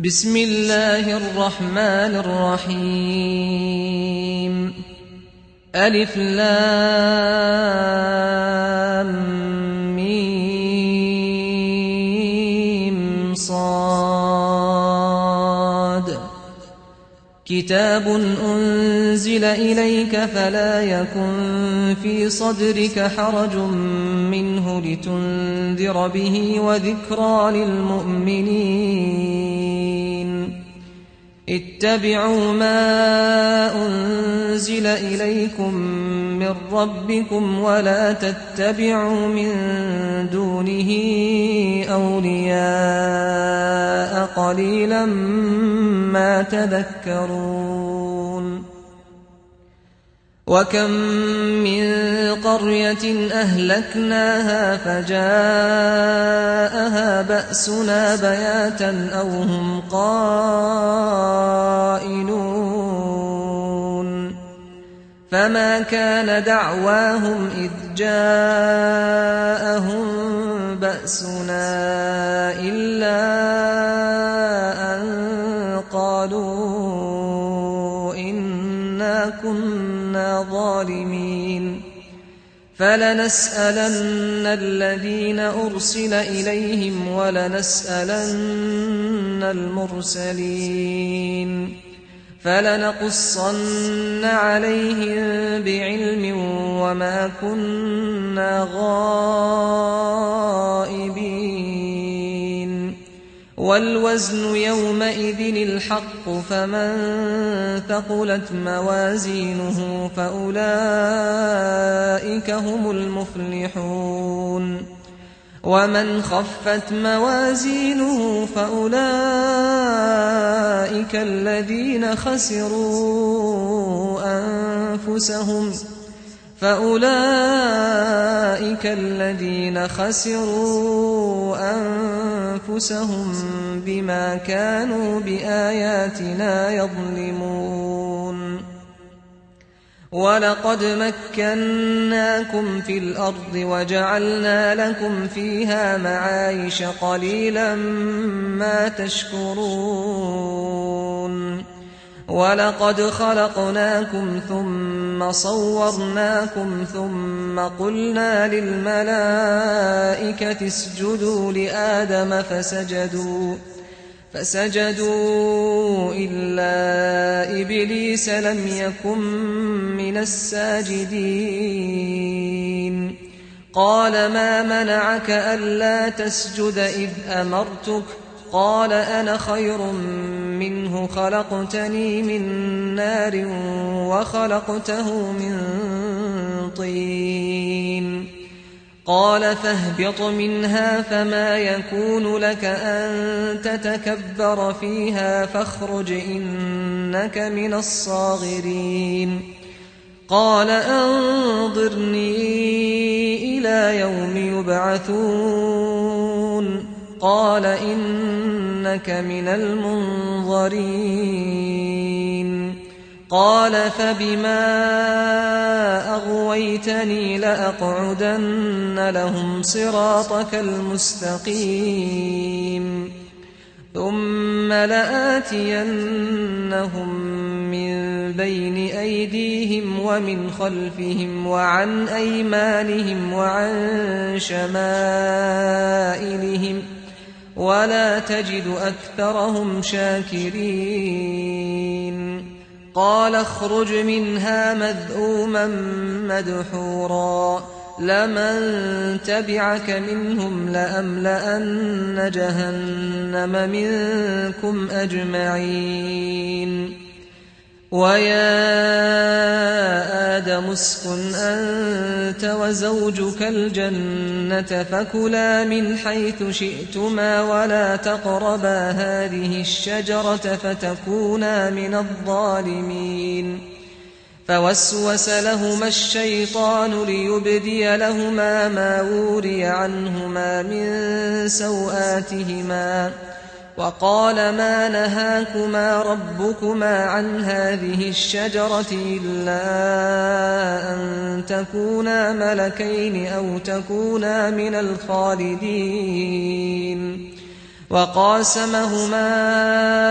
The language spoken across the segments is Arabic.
بسم الله الرحمن الرحيم ألف لام ميم صاد كتاب أنزل إليك فلا يكن في صدرك حرج منه لتنذر به وذكرى للمؤمنين اتبعوا ما أنزل إليكم من ربكم ولا تتبعوا من دونه أولياء قليلا ما تذكرون وكم من قرية أهلكناها فجاءها بأسنا بياتا أو هم قائلون فما كان دعواهم إذ جاءهم بأسنا إلا أن قالوا إنا كنا ظالمين فلنسألن الذين أرسل إليهم ولنسألن المرسلين فلنقصن عليهم بعلم وما كنا غائبين والوزن يومئذ الحق فمن ثقلت موازينه فأولئك هم المفلحون ومن خفت موازينه فأولئك الذين خسروا أنفسهم بما كانوا بآياتنا يظلمون ولقد مكناكم في الأرض وجعلنا لكم فيها معايش قليلا ما تشكرون ولقد خلقناكم ثم صورناكم ثم قلنا للملائكة اسجدوا لآدم فسجدوا إلا إبليس لم يكن من الساجدين قال ما منعك ألا تسجد إذ أمرتك قال أنا خير منه خلقتني من نار وخلقته من طين قال فاهبط منها فما يكون لك أن تتكبر فيها فاخرج إنك من الصاغرين قال أنظرني إلى يوم يبعثون قال إنك من المنظرين قال فبما أغويتني لأقعدن لهم صراطك المستقيم ثم لآتينهم من بين أيديهم ومن خلفهم وعن أيمانهم وعن شمائلهم ولا تجد أكثرهم شاكرين قال اخرج منها مذءوما مدحورا لمن تبعك منهم لأملأن جهنم منكم أجمعين ويا آدم اسكن أنت وزوجك الجنة فكلا من حيث شئتما ولا تقربا هذه الشجرة فتكونا من الظالمين فوسوس لهما الشيطان ليبدي لهما ما وري عنهما من سوآتهما وقال ما نهاكما ربكما عن هذه الشجرة إلا أن تكونا ملكين أو تكونا من الخالدين وقاسمهما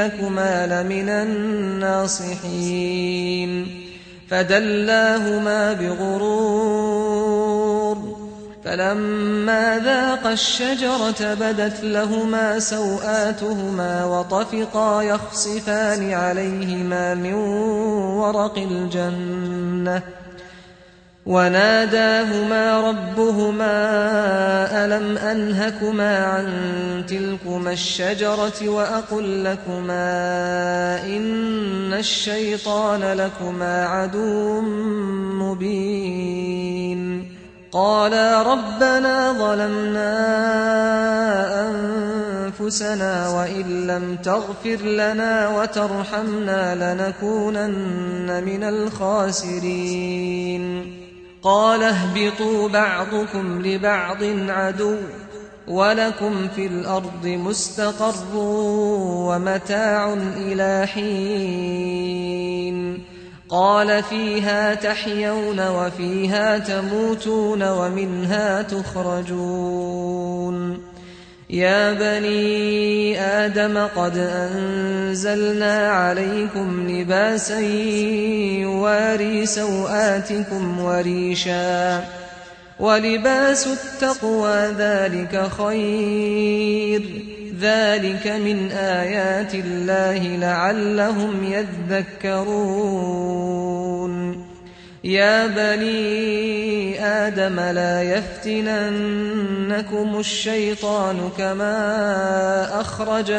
لكما لمن الناصحين فدلاهما بغرور فلما ذاقا الشجرة بدت لهما سوآتهما وطفقا يخصفان عليهما من ورق الجنة وناداهما ربهما ألم أنهكما عن تلكما الشجرة وأقل لكما إن الشيطان لكما عدو مبين قالا ربنا ظلمنا أنفسنا وإن لم تغفر لنا وترحمنا لنكونن من الخاسرين قال اهبطوا بعضكم لبعض عدو ولكم في الأرض مستقر ومتاع إلى حين قال فيها تحيون وفيها تموتون ومنها تخرجون يا بني آدم قد أنزلنا عليكم لباسا يواري سوآتكم وريشا ولباس التقوى ذلك خير ذلك من آيات الله لعلهم يذكرون يا بني آدم لا يفتننكم الشيطان كما أخرج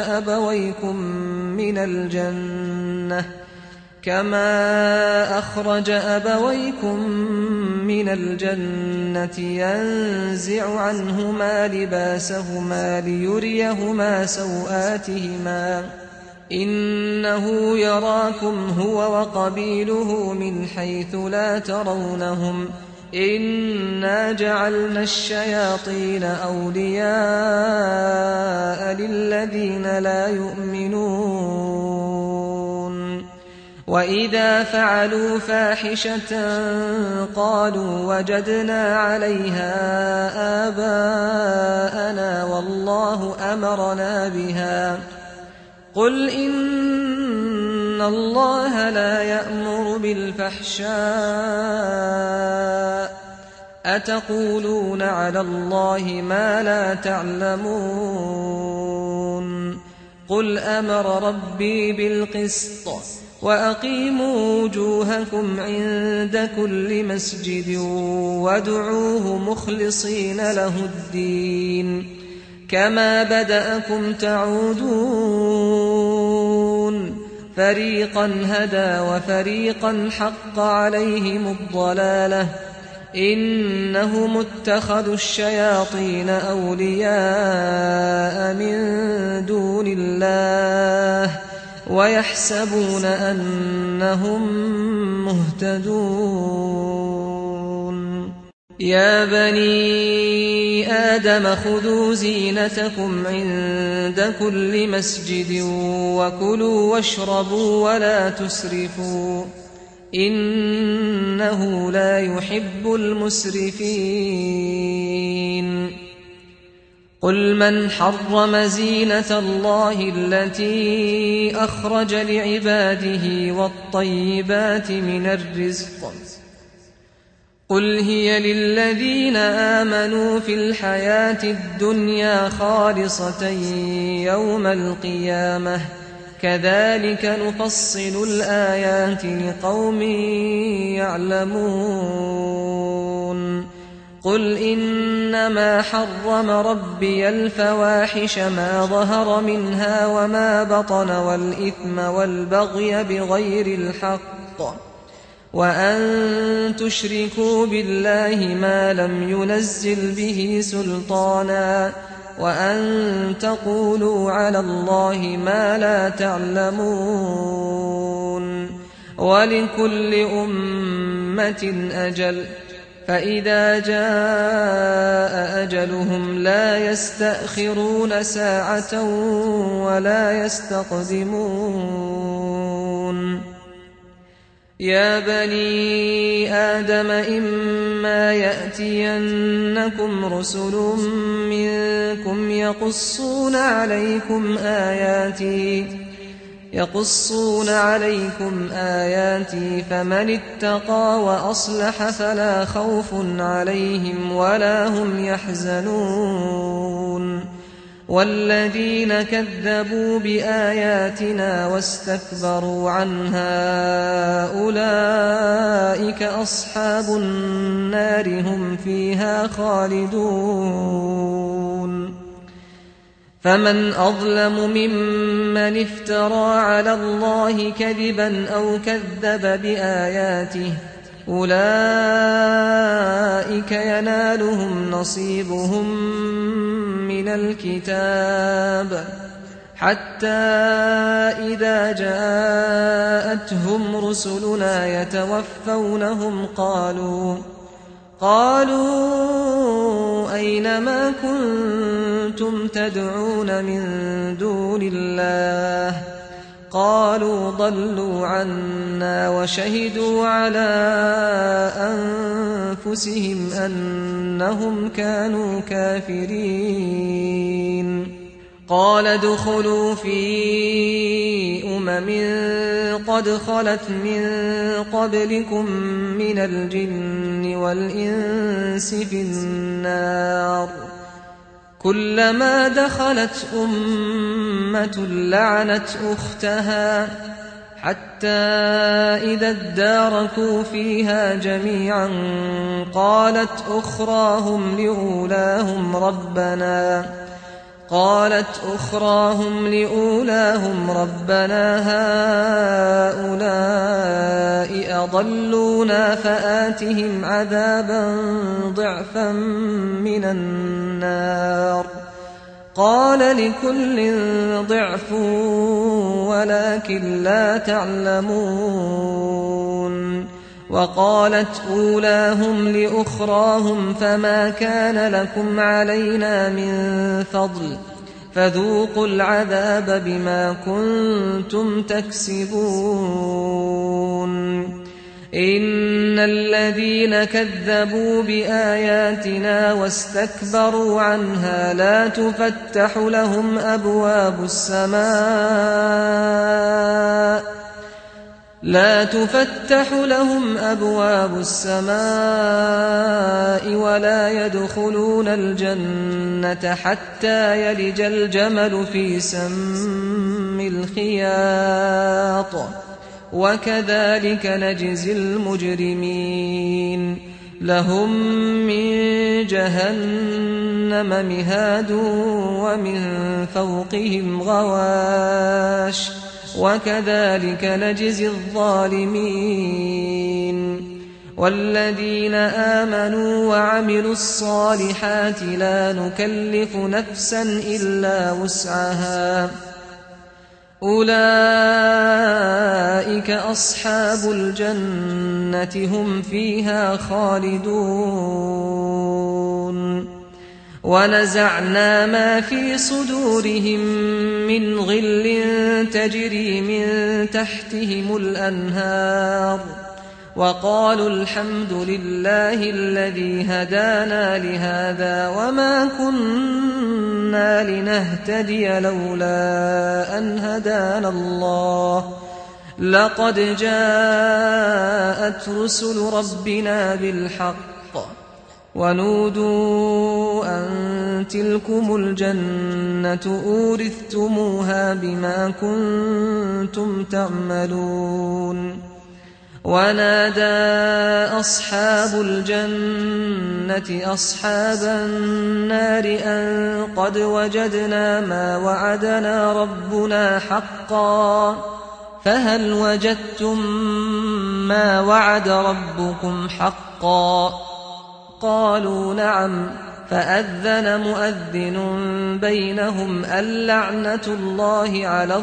أبويكم من الجنة ينزع عنهما لباسهما ليريهما سوآتهما إنه يراكم هو وقبيله من حيث لا ترونهم إنا جعلنا الشياطين أولياء للذين لا يؤمنون وإذا فعلوا فاحشة قالوا وجدنا عليها آباءنا والله أمرنا بها قل إن الله لا يأمر بالفحشاء أتقولون على الله ما لا تعلمون قل أمر ربي بالقسط وأقيموا وجوهكم عند كل مسجد وادعوه مخلصين له الدين كما بدأكم تعودون فريقا هدى وفريقا حق عليهم الضلالة إنهم اتخذوا الشياطين أولياء من دون الله ويحسبون أنهم مهتدون يا بني آدم خذوا زينتكم عند كل مسجد وكلوا واشربوا ولا تسرفوا إنه لا يحب المسرفين قل من حرم زينة الله التي أخرج لعباده والطيبات من الرزق قل هي للذين آمنوا في الحياة الدنيا خالصة يوم القيامة كذلك نفصل الآيات لقوم يعلمون قل إنما حرم ربي الفواحش ما ظهر منها وما بطن والإثم والبغي بغير الحق وأن تشركوا بالله ما لم ينزل به سلطانا وأن تقولوا على الله ما لا تعلمون ولكل أمة أجل فإذا جاء أجلهم لا يستأخرون ساعة ولا يستقدمون يا بني آدم إما يأتينكم رسل منكم يقصون عليكم آياتي يقصون عليكم آياتي فمن اتقى وأصلح فلا خوف عليهم ولا هم يحزنون والذين كذبوا بآياتنا واستكبروا عنها أولئك أصحاب النار هم فيها خالدون فمن أظلم ممن افترى على الله كذبا أو كذب بآياته أولئك ينالهم نصيبهم من الكتاب حتى إذا جاءتهم رسلنا يتوفونهم قالوا أين ما كنتم تدعون من دون الله قالوا ضلوا عنا وشهدوا على أنفسهم أنهم كانوا كافرين قال ادخلوا في قد خلت من قبلكم من الجن والإنس في النار كلما دخلت أمة لعنت أختها حتى إذا اداركوا فيها جميعا قالت أخراهم لأولاهم ربنا هؤلاء أضلونا فآتهم عذابا ضعفا من النار قال لكل ضعف ولكن لا تعلمون وقالت أولاهم لأخراهم فما كان لكم علينا من فضل فذوقوا العذاب بما كنتم تكسبون إن الذين كذبوا بآياتنا واستكبروا عنها لا تفتح لهم أبواب السماء ولا يدخلون الجنة حتى يلج الجمل في سم الخياط وكذلك نجزي المجرمين لهم من جهنم مهاد ومن فوقهم غواش وكذلك نجزي الظالمين والذين آمنوا وعملوا الصالحات لا نكلف نفسا إلا وسعها أولئك أصحاب الجنة هم فيها خالدون ونزعنا ما في صدورهم من غل تجري من تحتهم الأنهار وقالوا الحمد لله الذي هدانا لهذا وما كنا لنهتدي لولا أن هدانا الله لقد جاءت رسل ربنا بالحق ونودوا أن تلكم الجنة أورثتموها بما كنتم تعملون ونادى أصحاب الجنة أصحاب النار أن قد وجدنا ما وعدنا ربنا حقا فهل وجدتم ما وعد ربكم حقا قالوا نعم فأذن مؤذن بينهم اللعنة الله على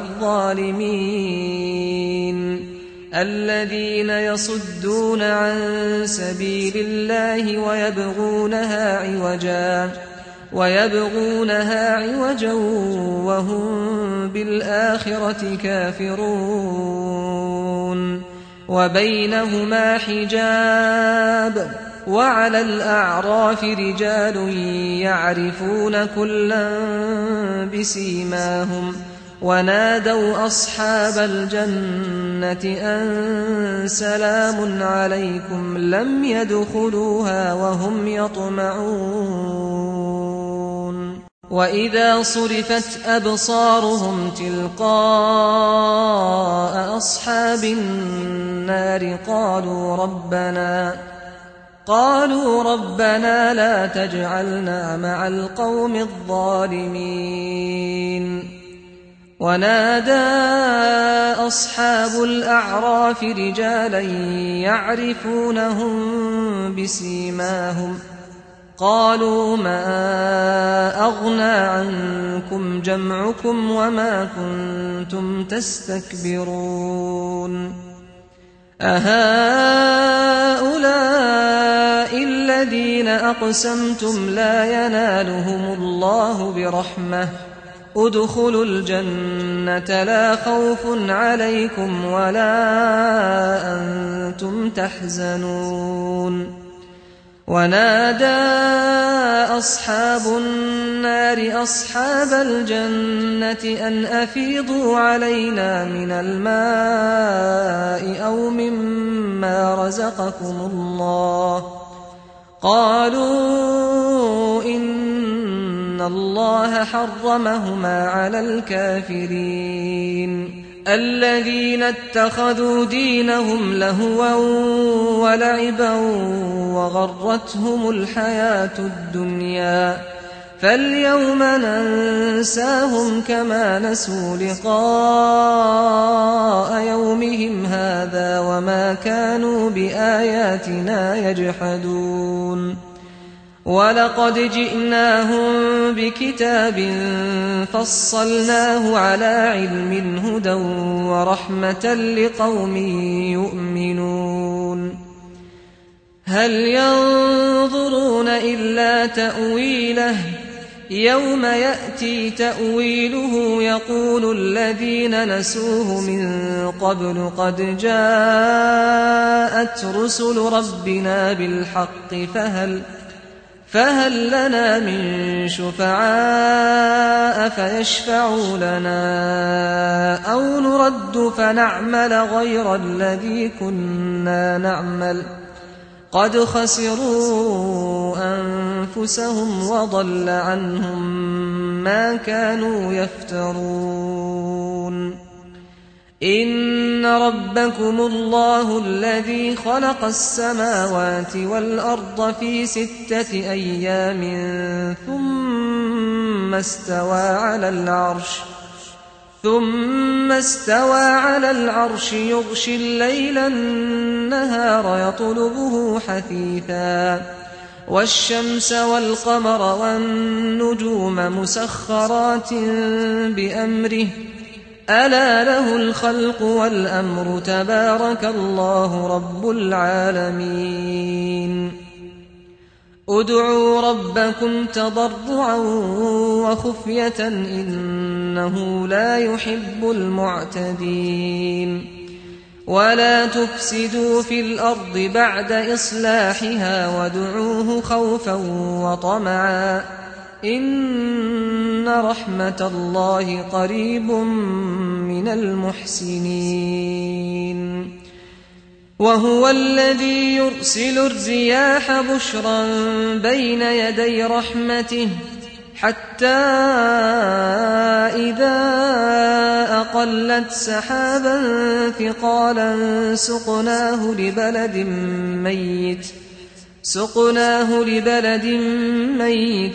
الظالمين الذين يصدون عن سبيل الله ويبغونها عوجا وهم بالآخرة كافرون وبينهما حجاب وعلى الأعراف رجال يعرفون كلا بسيماهم ونادوا أصحاب الجنة أن سلام عليكم لم يدخلوها وهم يطمعون وإذا صرفت أبصارهم تلقاء أصحاب النار قالوا ربنا لا تجعلنا مع القوم الظالمين ونادى أصحاب الأعراف رجالا يعرفونهم بسيماهم قالوا ما أغنى عنكم جمعكم وما كنتم تستكبرون أهؤلاء الذين أقسمتم لا ينالهم الله برحمة ادخلوا الجنة لا خوف عليكم ولا أنتم تحزنون ونادى أصحاب النار أصحاب الجنة أن أفيضوا علينا من الماء أو مما رزقكم الله قالوا إن الله حرمهما على الكافرين الذين اتخذوا دينهم لهوا ولعبا وغرتهم الحياة الدنيا فاليوم ننساهم كما نسوا لقاء يومهم هذا وما كانوا بآياتنا يجحدون ولقد جئناهم بكتاب فصلناه على علم هدى ورحمة لقوم يؤمنون هل ينظرون إلا تأويله يوم يأتي تأويله يقول الذين نسوه من قبل قد جاءت رسل ربنا بالحق فهل لنا من شفعاء فيشفعوا لنا أو نرد فنعمل غير الذي كنا نعمل قد خسروا أنفسهم وضل عنهم ما كانوا يفترون إن ربكم الله الذي خلق السماوات والأرض في 6 أيام ثم استوى على العرش يغشي الليل النهار يطلبه حثيثا والشمس والقمر والنجوم مسخرات بأمره ألا له الخلق والأمر تبارك الله رب العالمين ادعوا ربكم تضرعا وخفية إنه لا يحب المعتدين ولا تفسدوا في الأرض بعد إصلاحها وادعوه خوفا وطمعا إن رحمة الله قريب من المحسنين وهو الذي يرسل الرياح بشرا بين يدي رحمته حتى إذا أقلت سحابا ثقالا سقناه لبلد ميت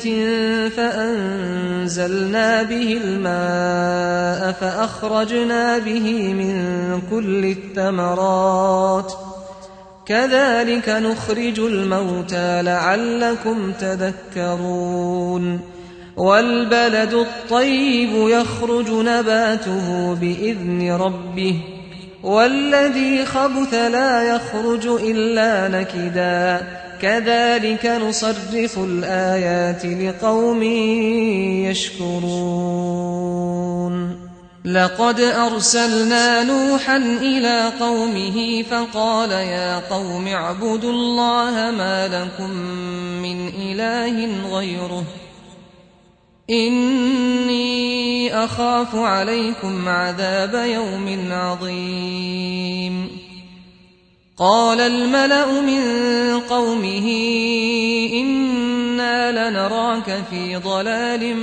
فأنزلنا به الماء فأخرجنا به من كل الثمرات كذلك نخرج الموتى لعلكم تذكرون والبلد الطيب يخرج نباته بإذن ربه والذي خبث لا يخرج إلا نكدا كذلك نصرف الآيات لقوم يشكرون لقد أرسلنا نوحا إلى قومه فقال يا قوم اعبدوا الله ما لكم من إله غيره إني أخاف عليكم عذاب يوم عظيم. قال الملأ من قومه إنا لنراك في ضلال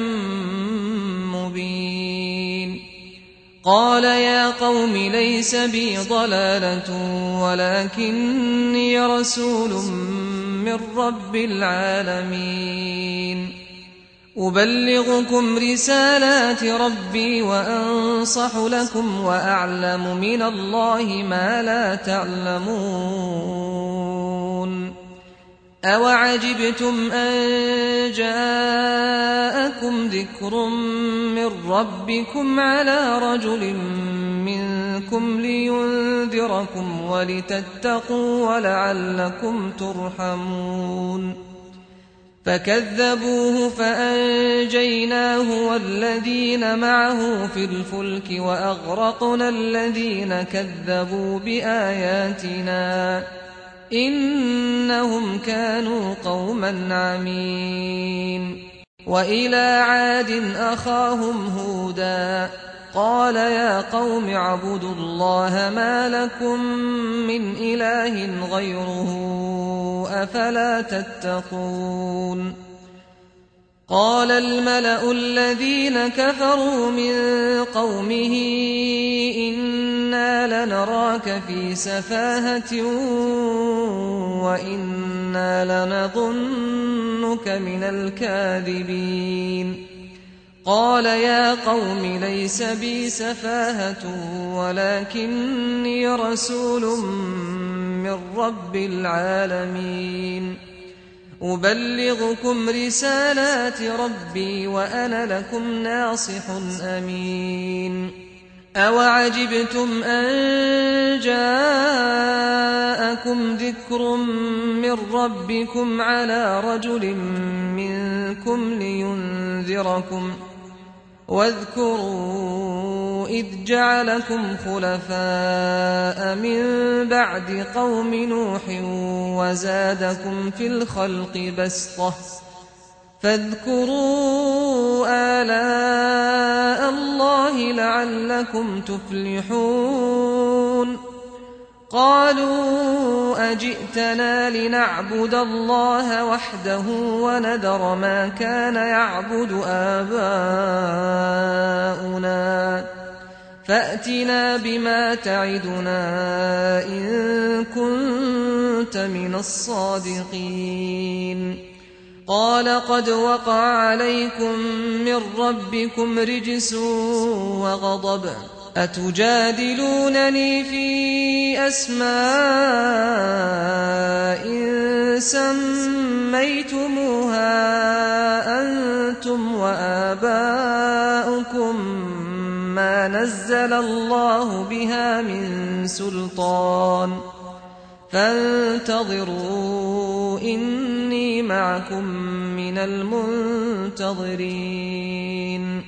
مبين. قال يا قوم ليس بي ضلالة ولكني رسول من رب العالمين أبلغكم رسالات ربي وأنصح لكم وأعلم من الله ما لا تعلمون. أوعجبتم أن جاءكم ذكر من ربكم على رجل منكم لينذركم ولتتقوا ولعلكم ترحمون. فكذبوه فأنجيناه والذين معه في الفلك وأغرقنا الذين كذبوا بآياتنا إنهم كانوا قوما عمين. وإلى عاد أخاهم هودا قال يا قوم اعبدوا الله ما لكم من إله غيره أفلا تتقون. قال الملأ الذين كفروا من قومه إنا لنراك في سفاهة وإنا لنظنك من الكاذبين. قال يا قوم ليس بي سفاهة ولكني رسول من رب العالمين أبلغكم رسالات ربي وأنا لكم ناصح أمين. أوعجبتم أن جاءكم ذكر من ربكم على رجل منكم لينذركم واذكروا إذ جعلكم خلفاء من بعد قوم نوح وزادكم في الخلق بسطة فاذكروا آلاء الله لعلكم تفلحون. قالوا أجئتنا لنعبد الله وحده ونذر ما كان يعبد آباؤنا فأتنا بما تعدنا إن كنت من الصادقين. قال قد وقع عليكم من ربكم رجس وغضب أتجادلونني في أسماء سميتموها أنتم وآباؤكم ما نزل الله بها من سلطان فانتظروا إني معكم من المنتظرين.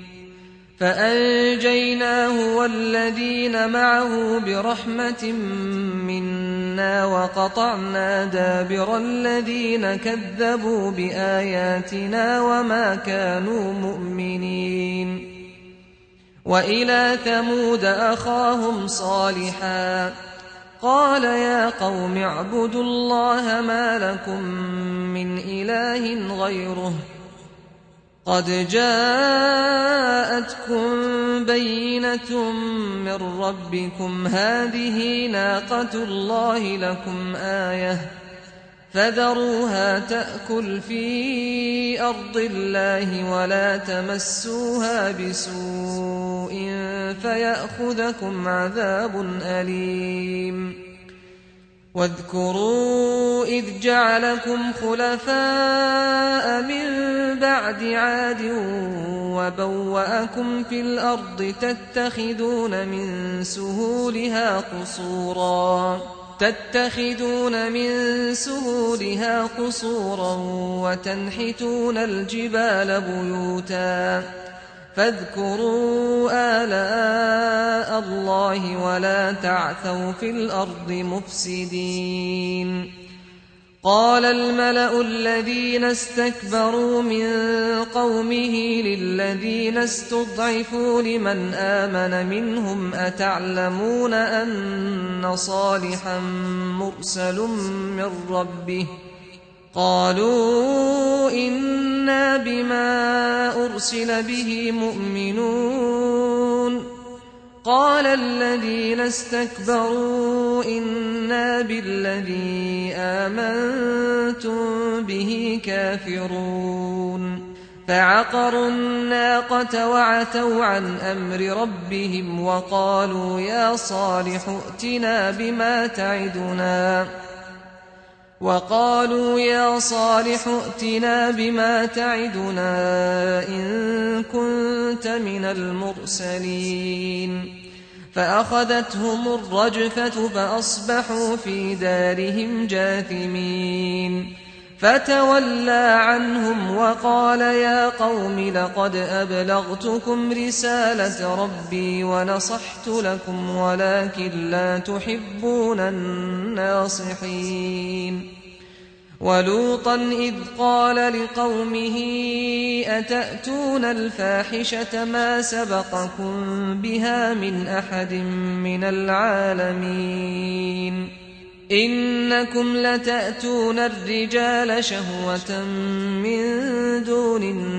فأنجيناه والذين معه برحمة منا وقطعنا دابر الذين كذبوا بآياتنا وما كانوا مؤمنين. وإلى ثمود أخاهم صالحا قال يا قوم اعبدوا الله ما لكم من إله غيره قد جاءتكم بينة من ربكم هذه ناقة الله لكم آية فذروها تأكل في أرض الله ولا تمسوها بسوء فيأخذكم عذاب أليم. واذكروا إذ جعلكم خلفاء من بعد عاد وبوأكم في الأرض تتخذون من سهولها قصورا وتنحتون الجبال بيوتا فاذكروا آلاء الله ولا تعثوا في الأرض مفسدين. قال الملأ الذين استكبروا من قومه للذين استضعفوا لمن آمن منهم أتعلمون أن صالحا مرسل من ربه قالوا إنا بما أرسل به مؤمنون قال الذين استكبروا إنا بالذي آمنتم به كافرون فعقروا الناقة وعتوا عن أمر ربهم وقالوا يا صالح ائتنا بما تعدنا إن كنت من المرسلين فأخذتهم الرجفة فأصبحوا في دارهم جاثمين فتولى عنهم وقال يا قوم لقد أبلغتكم رسالة ربي ونصحت لكم ولكن لا تحبون الناصحين ولوطا إذ قال لقومه أتأتون الفاحشة ما سبقكم بها من أحد من العالمين إنكم لتأتون الرجال شهوة من دون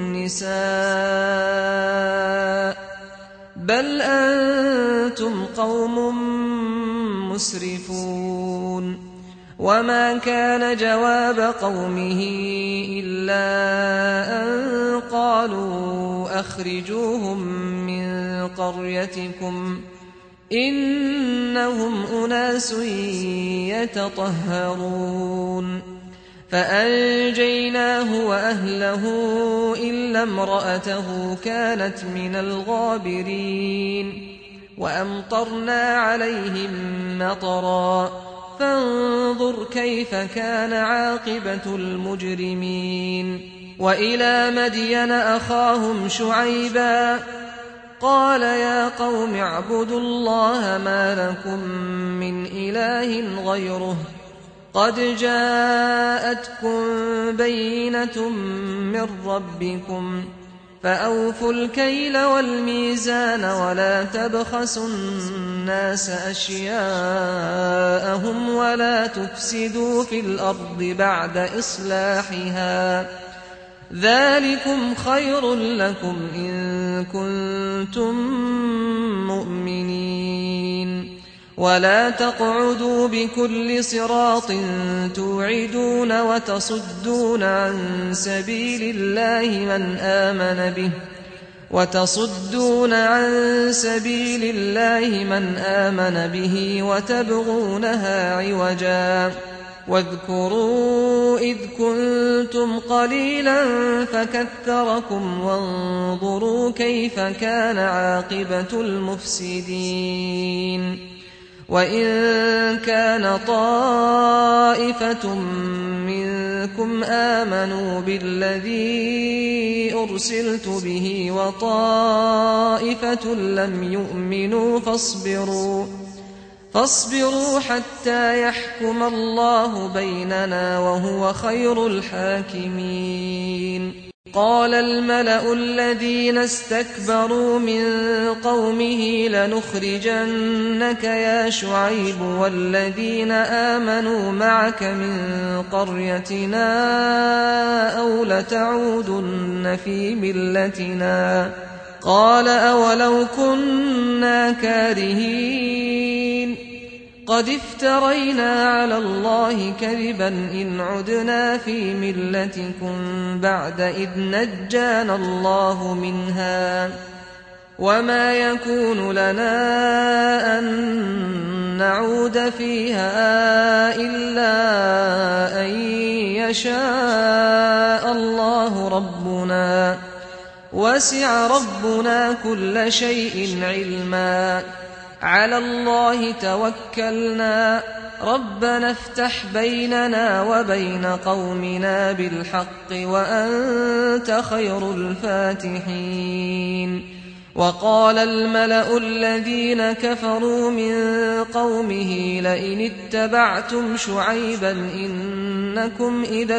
النساء بل أنتم قوم مسرفون وما كان جواب قومه إلا أن قالوا أخرجوهم من قريتكم إنهم أناس يتطهرون فأنجيناه وأهله إلا امرأته كانت من الغابرين وأمطرنا عليهم مطرا فانظر كيف كان عاقبة المجرمين وإلى مدين أخاهم شعيبا قال يا قوم اعبدوا الله ما لكم من إله غيره قد جاءتكم بينة من ربكم فأوفوا الكيل والميزان ولا تبخسوا الناس أشياءهم ولا تفسدوا في الأرض بعد إصلاحها ذلكم خير لكم إن كنتم مؤمنين ولا تقعدوا بكل صراط توعدون وتصدون عن سبيل الله من آمن به وتبغونها عوجا واذكروا إذ كنتم قليلا فكثركم وانظروا كيف كان عاقبة المفسدين وإن كان طائفة منكم آمنوا بالذي أرسلت به وطائفة لم يؤمنوا فاصبروا حتى يحكم الله بيننا وهو خير الحاكمين قال الملأ الذين استكبروا من قومه لنخرجنك يا شعيب والذين آمنوا معك من قريتنا أو لتعودن في ملتنا قال أولو كنا كارهين قد افترينا على الله كذبا إن عدنا في ملتكم بعد إذ نجانا الله منها وما يكون لنا أن نعود فيها إلا أن يشاء الله ربنا وسع ربنا كل شيء علما على الله توكلنا ربنا افتح بيننا وبين قومنا بالحق وأنت خير الفاتحين وقال الملأ الذين كفروا من قومه لئن اتبعتم شعيبا إنكم إذا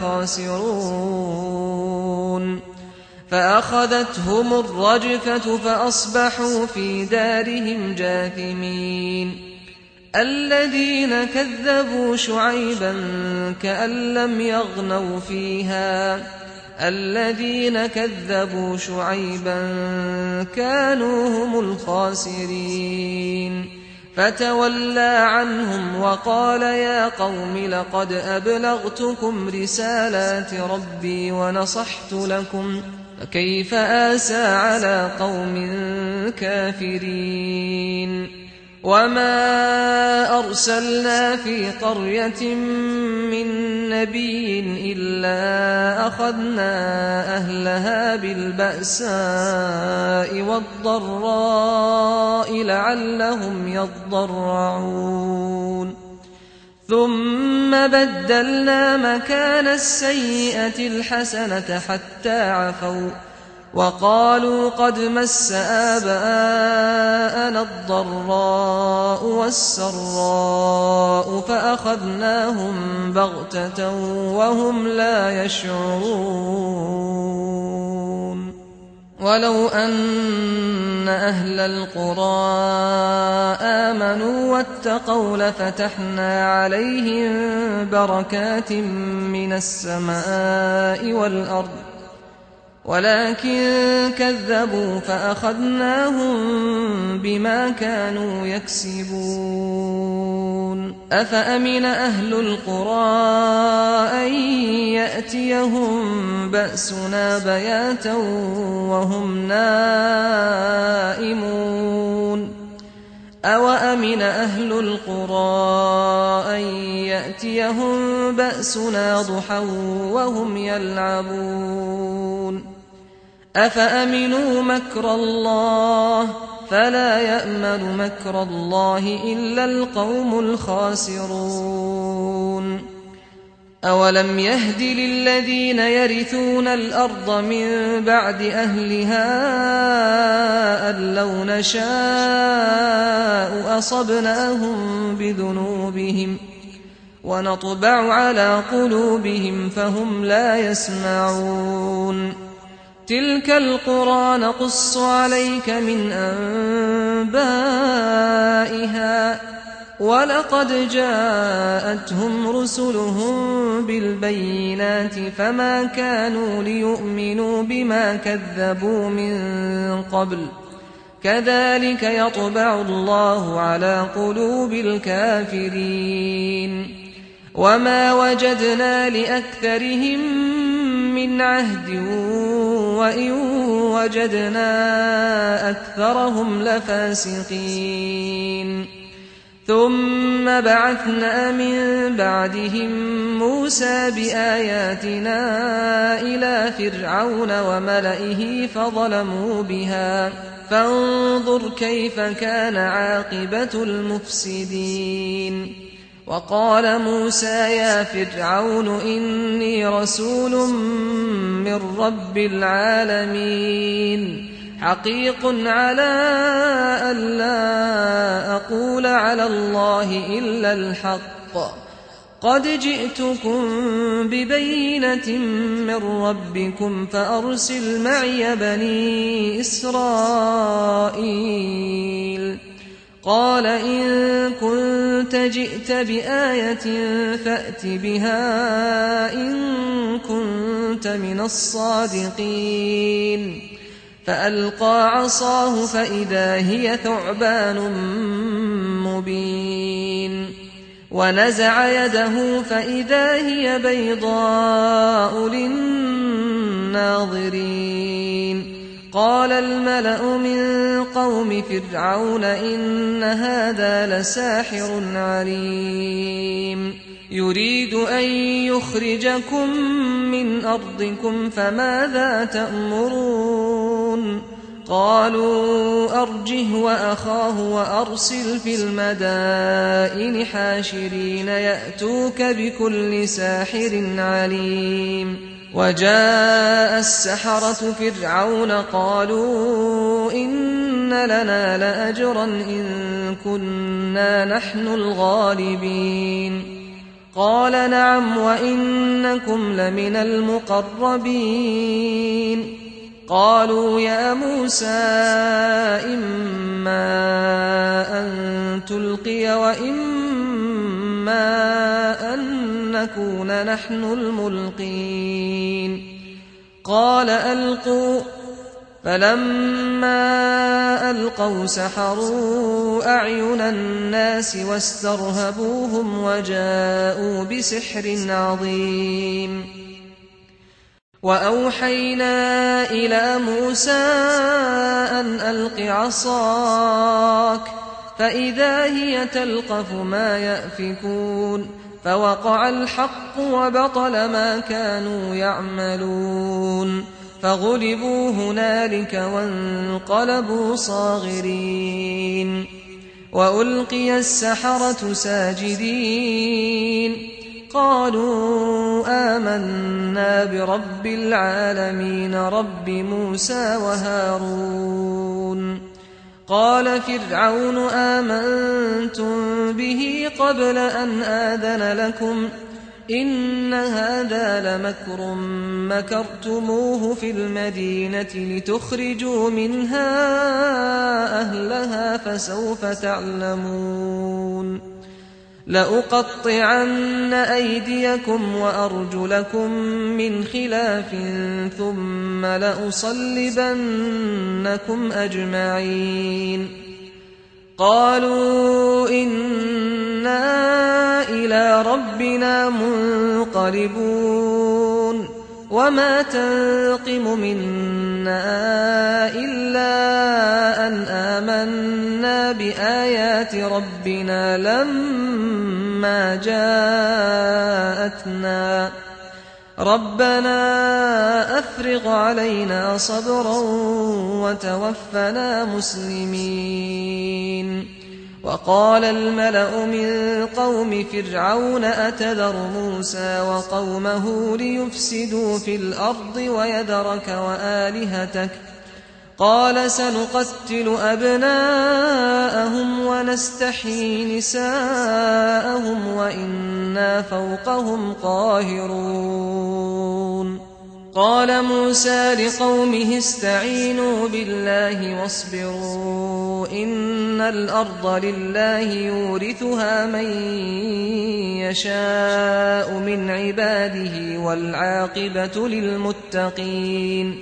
لخاسرون فأخذتهم الرجفة فأصبحوا في دارهم جاثمين الذين كذبوا شعيبا كأن لم يغنوا فيها الذين كذبوا شعيبا كانوا هم الخاسرين فتولى عنهم وقال يا قوم لقد أبلغتكم رسالات ربي ونصحت لكم فكيف آسى على قوم كافرين وما أرسلنا في قرية من نبي إلا أخذنا أهلها بالبأساء والضراء لعلهم يضرعون ثم بدلنا مكان السيئة الحسنة حتى عفوا وقالوا قد مس آباءنا الضراء والسراء فأخذناهم بغتة وهم لا يشعرون ولو أن أهل القرى آمنوا واتقوا لفتحنا عليهم بركات من السماء والأرض ولكن كذبوا فأخذناهم بما كانوا يكسبون أفأمن أهل القرى أن يأتيهم بأسنا بياتا وهم نائمون أوأمن أهل القرى أن يأتيهم بأسنا ضحى وهم يلعبون أفأمنوا مكر الله فلا يأمن مكر الله إلا القوم الخاسرون أولم يهد للذين يرثون الأرض من بعد أهلها أن لو نشاء أصبناهم بذنوبهم ونطبع على قلوبهم فهم لا يسمعون تلك القرى نقص عليك من أنبائها ولقد جاءتهم رسلهم بالبينات فما كانوا ليؤمنوا بما كذبوا من قبل كذلك يطبع الله على قلوب الكافرين وما وجدنا لأكثرهم من عهد وإن وجدنا أكثرهم لفاسقين ثم بعثنا من بعدهم موسى بآياتنا إلى فرعون وملئه فظلموا بها فانظر كيف كان عاقبة المفسدين وقال موسى يا فرعون إني رسول من رب العالمين حقيق على أن لا أقول على الله إلا الحق قد جئتكم ببينة من ربكم فأرسل معي بني إسرائيل قال إن كنت جئت بآية فأت بها إن كنت من الصادقين فألقى عصاه فإذا هي ثعبان مبين ونزع يده فإذا هي بيضاء للناظرين قال الملأ من قوم فرعون إن هذا لساحر عليم يريد أن يخرجكم من أرضكم فماذا تأمرون قالوا أرجه وأخاه وأرسل في المدائن حاشرين يأتوك بكل ساحر عليم وجاء السحرة فرعون قالوا إن لنا لأجرا إن كنا نحن الغالبين قال نعم وإنكم لمن المقربين قالوا يا موسى إما أن تلقي وإما أن نكون نحن الملقين قال ألقوا فلما ألقوا سحروا أعين الناس واسترهبوهم وجاءوا بسحر عظيم وأوحينا إلى موسى أن ألق عصاك فإذا هي تلقف ما يأفكون فوقع الحق وبطل ما كانوا يعملون فغلبوا هنالك وانقلبوا صاغرين وألقي السحرة ساجدين قالوا آمنا برب العالمين رب موسى وهارون قال فرعون آمنتم به قبل أن آذن لكم إن هذا لمكر مكرتموه في المدينة لتخرجوا منها أهلها فسوف تعلمون لأقطعن أيديكم وأرجلكم من خلاف ثم لأصلبنكم أجمعين قالوا إنا إلى ربنا منقلبون وما تنقم منا إلا أن آمنا بآيات ربنا لما جاءتنا ربنا أفرغ علينا صبرا وتوفنا مسلمين وقال الملأ من قوم فرعون أتذر موسى وقومه ليفسدوا في الأرض ويذرك وآلهتك قال سنقتل أبناءهم ونستحيي نساءهم وإنا فوقهم قاهرون قال موسى لقومه استعينوا بالله واصبروا إن الأرض لله يورثها من يشاء من عباده والعاقبة للمتقين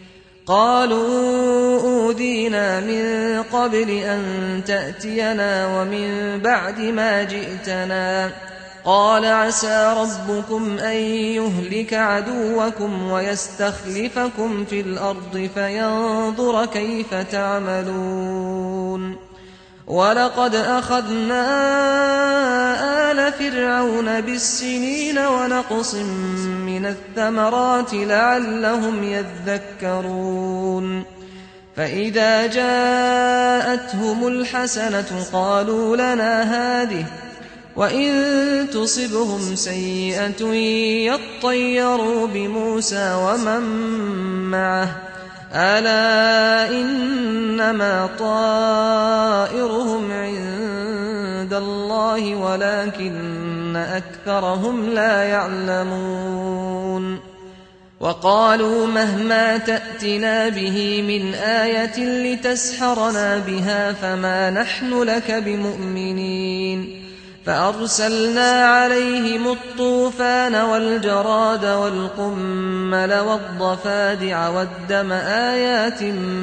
قالوا أوذينا من قبل أن تأتينا ومن بعد ما جئتنا قال عسى ربكم أن يهلك عدوكم ويستخلفكم في الأرض فينظر كيف تعملون ولقد أخذنا آل فرعون بالسنين ونقص من الثمرات لعلهم يذكرون فإذا جاءتهم الحسنة قالوا لنا هذه وإن تصبهم سيئة يطيروا بموسى ومن معه ألا إنما طائرهم عند الله ولكن أكثرهم لا يعلمون وقالوا مهما تأتنا به من آية لتسحرنا بها فما نحن لك بمؤمنين فأرسلنا عليهم الطوفان والجراد والقمل والضفادع والدم آيات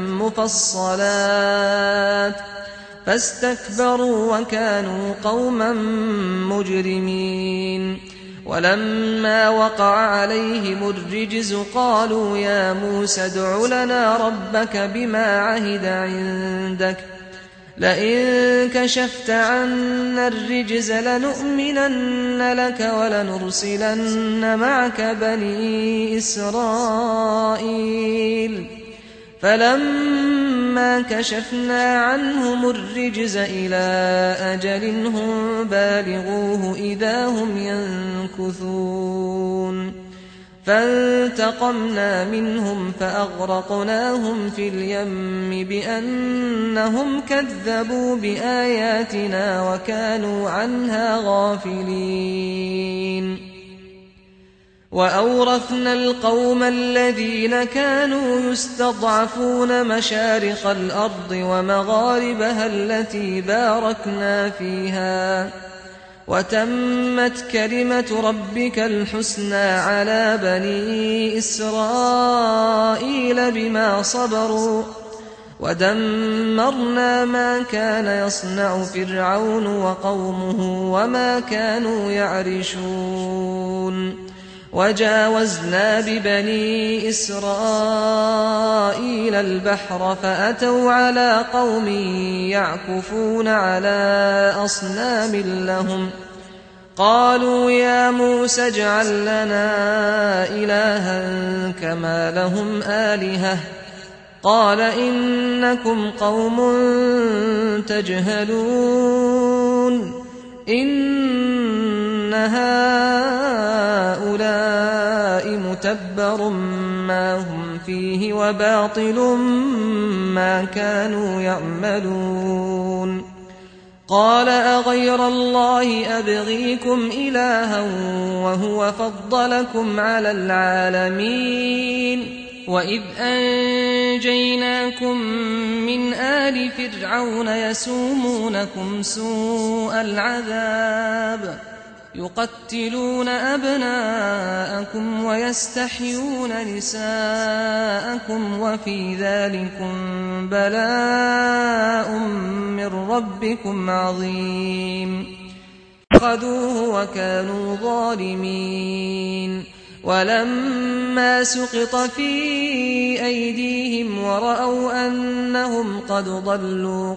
مفصلات فاستكبروا وكانوا قوما مجرمين ولما وقع عليهم الرجز قالوا يا موسى ادع لنا ربك بما عهد عندك لئن كشفت عنا الرجز لنؤمنن لك ولنرسلن معك بني إسرائيل فلما كشفنا عنهم الرجز إلى أجل هم بالغوه إذا هم ينكثون فانتقمنا منهم فأغرقناهم في اليم بأنهم كذبوا بآياتنا وكانوا عنها غافلين. وأورثنا القوم الذين كانوا يستضعفون مشارق الأرض ومغاربها التي باركنا فيها، وتمت كلمة ربك الحسنى على بني إسرائيل بما صبروا، ودمرنا ما كان يصنع فرعون وقومه وما كانوا يعرشون. وجاوزنا ببني إسرائيل البحر فأتوا على قوم يعكفون على أصنام لهم، قالوا يا موسى اجعل لنا إلها كما لهم آلهة، قال إنكم قوم تجهلون، إن هؤلاء متبر ما هم فيه وباطل ما كانوا يعملون. قال أغير الله أبغيكم إلها وهو فضلكم على العالمين، وإذ أنجيناكم من آل فرعون يسومونكم سوء العذاب يقتلون أبناءكم ويستحيون نساءكم وفي ذلكم بلاء من ربكم عظيم. فأخذوه وكانوا ظالمين. ولما سقط في أيديهم ورأوا أنهم قد ضلوا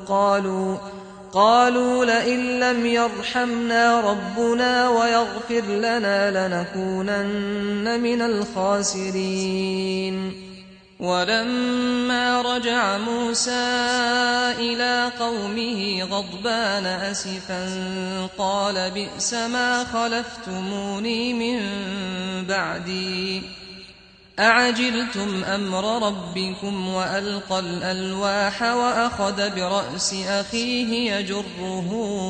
قالوا لئن لم يرحمنا ربنا ويغفر لنا لنكونن من الخاسرين. ولما رجع موسى إلى قومه غضبان أسفا قال بئس ما خلفتموني من بعدي أعجلتم أمر ربكم وألقى الألواح وأخذ برأس أخيه يجره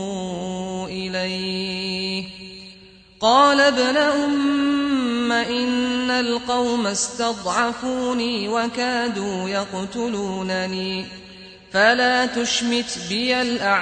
إليه قال ابن أم إن القوم استضعفوني وكادوا يقتلونني فلا تشمت بي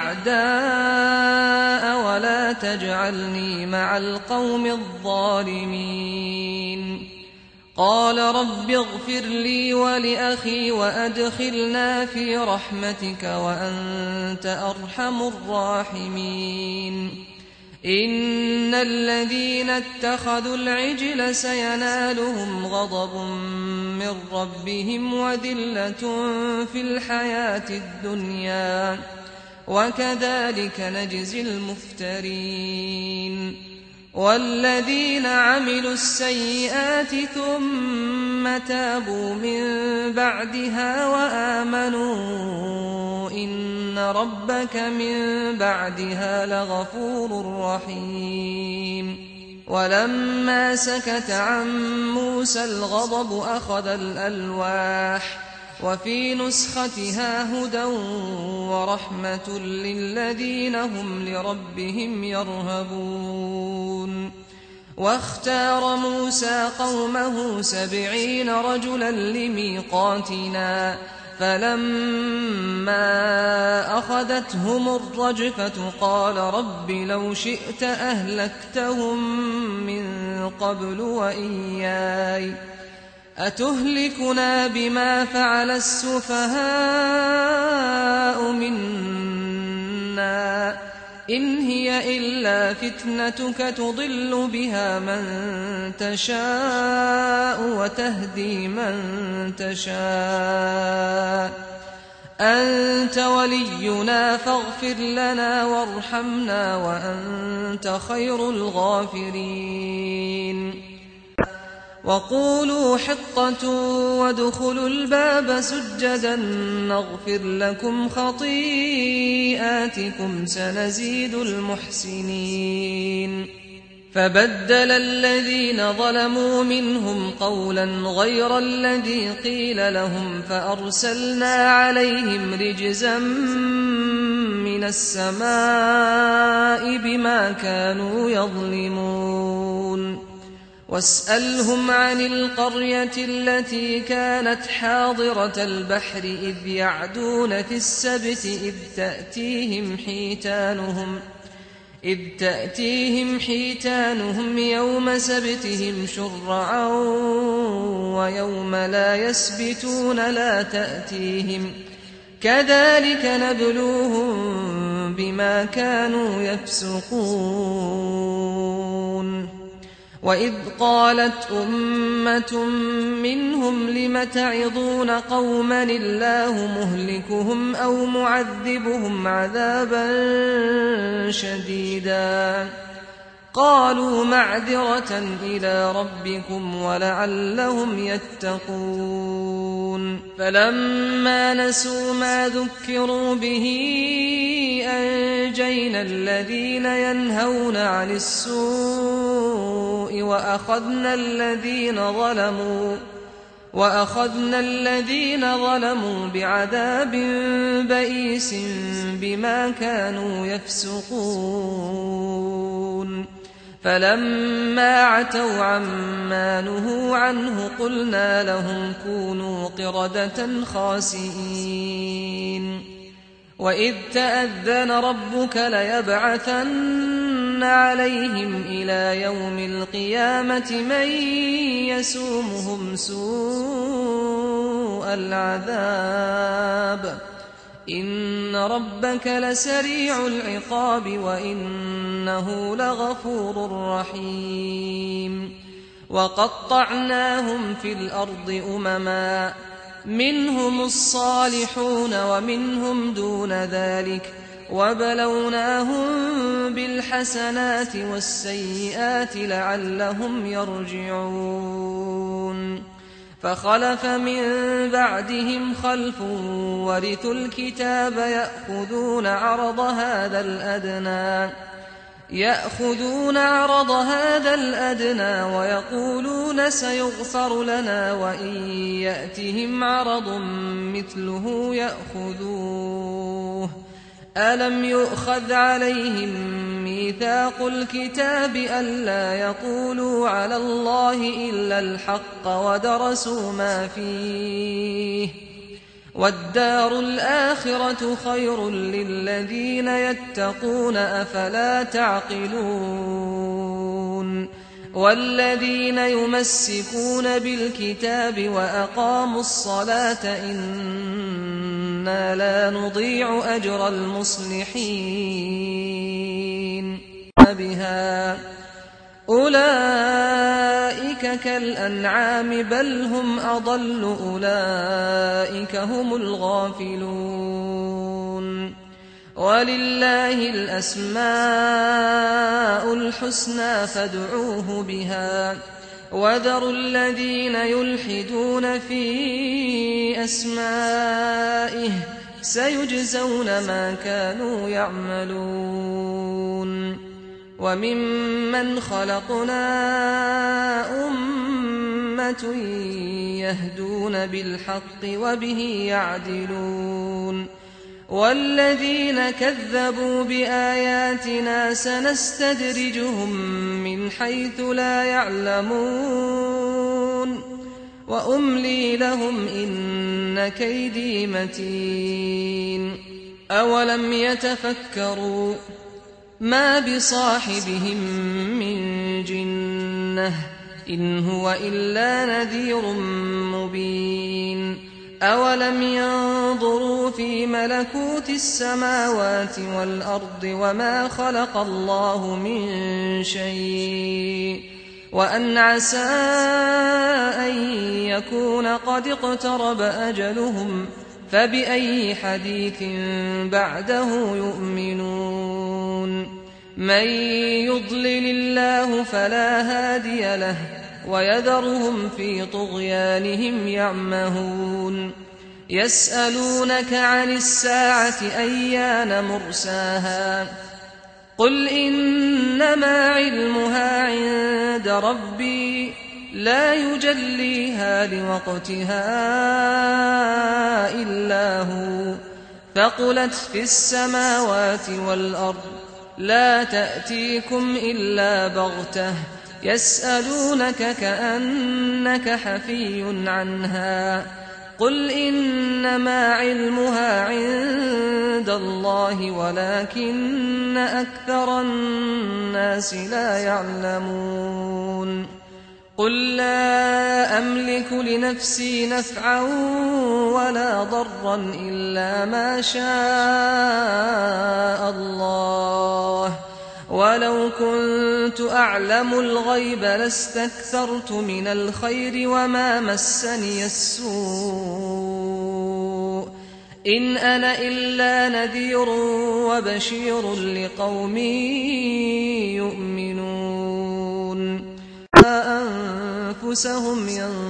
الأعداء ولا تجعلني مع القوم الظالمين. قال رب اغفر لي ولأخي وأدخلنا في رحمتك وأنت أرحم الراحمين. إن الذين اتخذوا العجل سينالهم غضب من ربهم وذلة في الحياة الدنيا وكذلك نجزي المفترين. والذين عملوا السيئات ثم تابوا من بعدها وآمنوا إن ربك من بعدها لغفور رحيم. ولما سكت عن موسى الغضب أخذ الألواح وفي نسختها هدى ورحمة للذين هم لربهم يرهبون. واختار موسى قومه 70 رجلا لميقاتنا فلما أخذتهم الرجفة قال رب لو شئت أهلكتهم من قبل وإياي أتهلكنا بما فعل السفهاء منا إن هي إلا فتنتك تضل بها من تشاء وتهدي من تشاء أنت ولينا فاغفر لنا وارحمنا وأنت خير الغافرين. وقولوا حطة وادخلوا الباب سجدا نغفر لكم خطيئاتكم سنزيد المحسنين. فبدل الذين ظلموا منهم قولا غير الذي قيل لهم فأرسلنا عليهم رجزا من السماء بما كانوا يظلمون واسألهم عن القرية التي كانت حاضرة البحر إذ يعدون في السبت إذ تأتيهم حيتانهم يوم سبتهم شرعا ويوم لا يسبتون لا تأتيهم كذلك نبلوهم بما كانوا يفسقون وإذ قالت أمة منهم لم تعظون قوما الله مهلكهم أو معذبهم عذابا شديدا قالوا معذرة إلى ربكم ولعلهم يتقون فلما نسوا ما ذكروا به أنجينا الذين ينهون عن السوء وأخذنا الذين ظلموا بعذاب بئيس بما كانوا يفسقون فلما عتوا عما نهوا عنه قلنا لهم كونوا قردة خاسئين وإذ تأذن ربك ليبعثن عليهم إلى يوم القيامة من يسومهم سوء العذاب إن ربك لسريع العقاب وإنه لغفور رحيم وقطعناهم في الأرض أمما منهم الصالحون ومنهم دون ذلك وبلوناهم بالحسنات والسيئات لعلهم يرجعون فخلف من بعدهم خلف ورثوا الكتاب يأخذون عرض هذا الأدنى ويقولون سيغفر لنا وإن يأتهم عرض مثله يأخذوه ألم يؤخذ عليهم ميثاق الكتاب ألا يقولوا على الله إلا الحق ودرسوا ما فيه والدار الآخرة خير للذين يتقون أفلا تعقلون والذين يمسكون بالكتاب وأقاموا الصلاة إنا لا نضيع أجر المصلحين بها أولئك كالأنعام بل هم أضل أولئك هم الغافلون ولله الأسماء الحسنى فادعوه بها وذروا الذين يلحدون في أسمائه سيجزون ما كانوا يعملون وممن خلقنا أمة يهدون بالحق وبه يعدلون والذين كذبوا بآياتنا سنستدرجهم من حيث لا يعلمون وأملي لهم إن كيدي متين أولم يتفكروا ما بصاحبهم من جنة إن هو إلا نذير مبين أولم ينظروا في ملكوت السماوات والأرض وما خلق الله من شيء وأن عسى أن يكون قد اقترب أجلهم فبأي حديث بعده يؤمنون من يضلل الله فلا هادي له ويذرهم في طغيانهم يعمهون يسألونك عن الساعة أيان مرساها قل إنما علمها عند ربي لا يجليها لوقتها إلا هو ثقلت في السماوات والأرض لا تأتيكم إلا بغتة يسألونك كأنك حفي عنها قل إنما علمها عند الله ولكن أكثر الناس لا يعلمون قل لا أملك لنفسي نفعا ولا ضرا إلا ما شاء الله ولو كنت أعلم الغيب لاستكثرت من الخير وما مسني السوء إن أنا إلا نذير وبشير لقوم يؤمنون أنفسهم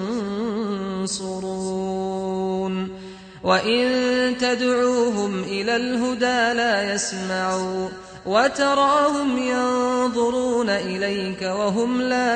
ينصرون وإن تدعوهم إلى الهدى لا يسمعوا وتراهم ينظرون إليك وهم لا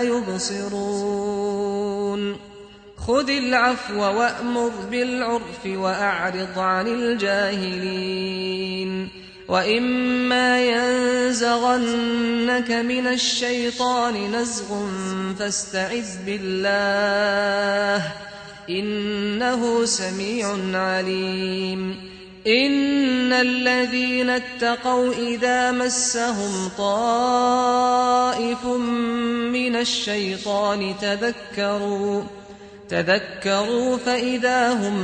يبصرون خذ العفو وأمر بالعرف وأعرض عن الجاهلين وإما ينزغنك من الشيطان نزغ فاستعذ بالله إنه سميع عليم إن الذين اتقوا إذا مسهم طائف من الشيطان تذكروا فإذا هم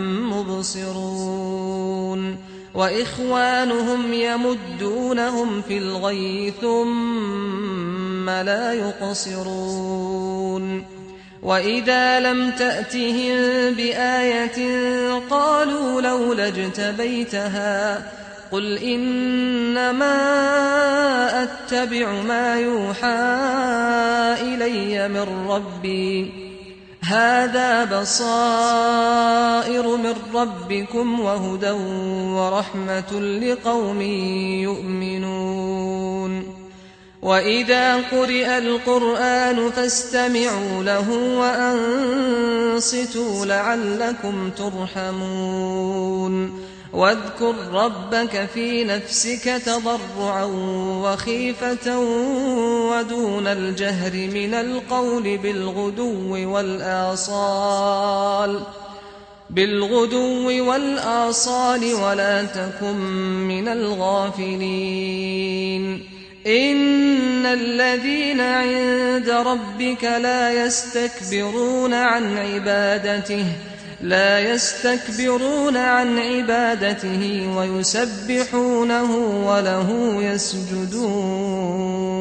مبصرون وإخوانهم يمدونهم في الغي ثم لا يقصرون وإذا لم تأتهم بآية قالوا لولا اجتبيتها قل إنما أتبع ما يوحى إلي من ربي هذا بصائر من ربكم وهدى ورحمة لقوم يؤمنون وإذا قرئ القرآن فاستمعوا له وأنصتوا لعلكم ترحمون واذكر ربك في نفسك تضرعا وخيفة ودون الجهر من القول بالغدو والآصال ولا تكن من الغافلين إن الذين عند ربك لا يستكبرون عن عبادته ويسبحونه وله يسجدون